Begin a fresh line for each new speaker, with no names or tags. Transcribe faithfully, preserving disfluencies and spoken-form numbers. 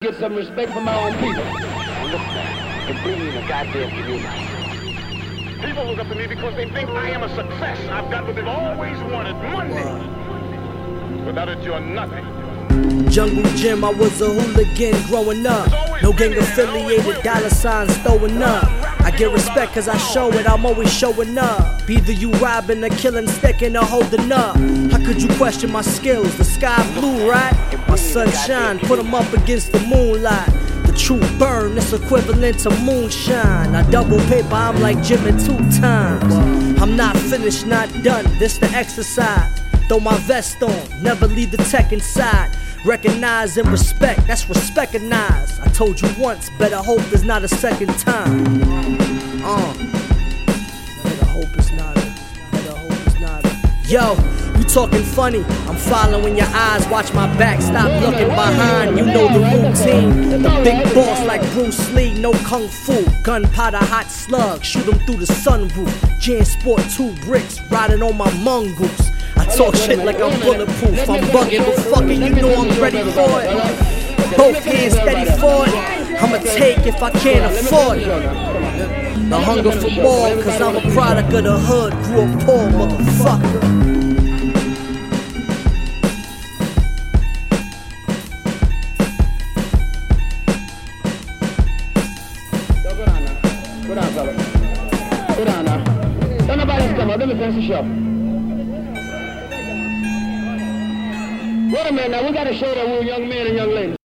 get some respect from my own people.
Look, man, it brings me in the goddamn community. People look up to me because they think I am a success. I've got what they've always wanted, money. Without it, you're nothing.
Jungle Gym, I was a hooligan growing up. No gang affiliated, dollar signs throwing up. I get respect cause I show it, I'm always showing up. Either you robbing or killing, sticking or holding up. How could you question my skills? The sky blue, right? My sunshine, put them up against the moonlight. The true burn, it's equivalent to moonshine. I double paper, I'm like Jimmy two times. I'm not finished, not done, this the exercise. Throw my vest on, never leave the tech inside. Recognize and respect, that's respect-inize. I told you once, better hope there's not a second time. Uh, better hope it's not a, better hope it's not a. Yo, you talking funny, I'm following your eyes, watch my back, stop looking behind. You know the routine, the big boss like Bruce Lee, no kung fu. Gunpowder, hot slug, shoot him through the sunroof. Jan Sport two bricks, riding on my mongoose. I talk shit like I'm bulletproof, I'm bugging, but fucking you know I'm ready for it. Both hands steady for it, I'ma take if I can't afford it. The hunger for more, cause I'm a product of the hood, grew up poor, motherfucker.
Yo, go down now. Go down, fella. Go down now. Don't nobody else come up, let me finish the show. Wait a minute now, we gotta show that we're young men and young ladies.